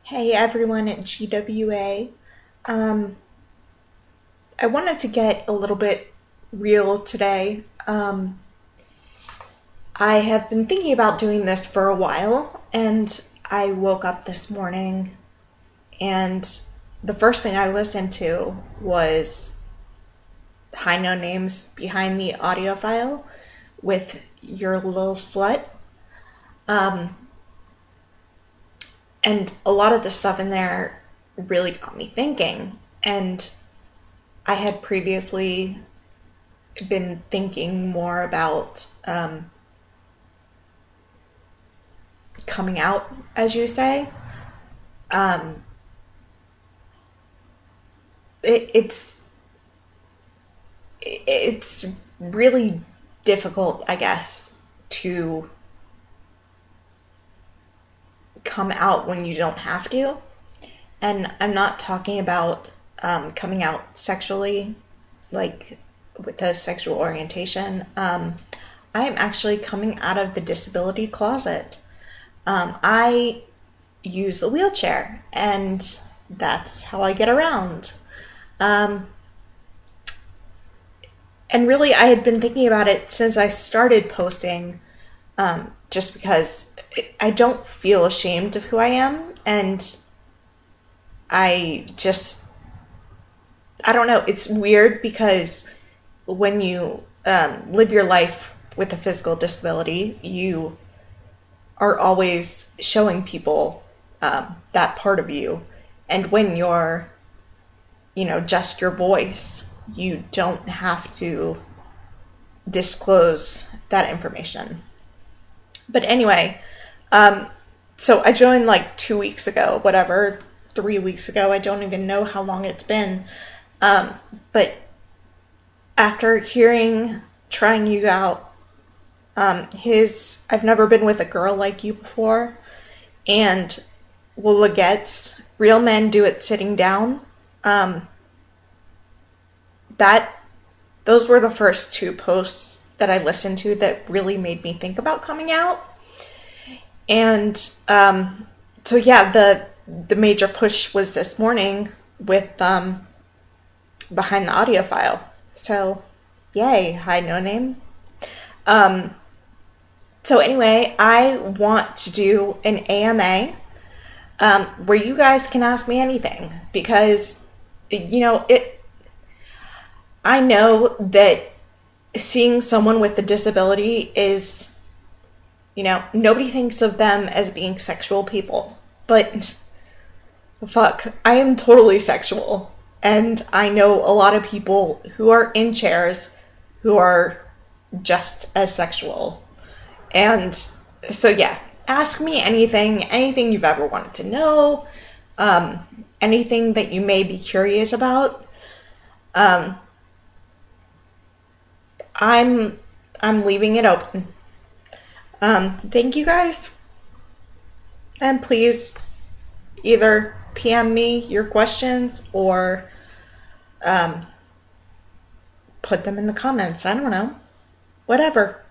Hey everyone at GWA. Um, I wanted to get a little bit real today. I have been thinking about doing this for a while, and I woke up this morning, and the first thing I listened to was High No Names Behind the Audio File with Your Little Slut. Um, and a lot of the stuff in there really got me thinking. And I had previously been thinking more about coming out, as you say. Um, it's it's really difficult, I guess, to come out when you don't have to. And I'm not talking about coming out sexually, like with a sexual orientation. I am actually coming out of the disability closet. I use a wheelchair, and that's how I get around. Um, and really, I had been thinking about it since I started posting, just because I don't feel ashamed of who I am, and I just, I don't know, it's weird because when you live your life with a physical disability, you are always showing people that part of you. And when you're, just your voice, you don't have to disclose that information. But anyway, um, so I joined like 2 weeks ago, whatever, 3 weeks ago. I don't even know how long it's been. But after trying you out, I've never been with a girl like you before, and Will Legette's Real Men Do It Sitting Down. Um, that those were the first two posts that I listened to that really made me think about coming out. And so yeah, the major push was this morning with behind the audio file. So yay, hi no name. Um, so anyway, I want to do an AMA where you guys can ask me anything because it. I know that seeing someone with a disability is, nobody thinks of them as being sexual people, but fuck, I am totally sexual. And I know a lot of people who are in chairs who are just as sexual. And so, yeah, ask me anything you've ever wanted to know, um, anything that you may be curious about. Um, I'm I'm leaving it open. Thank you guys, and please either PM me your questions or um, put them in the comments. I don't know, whatever.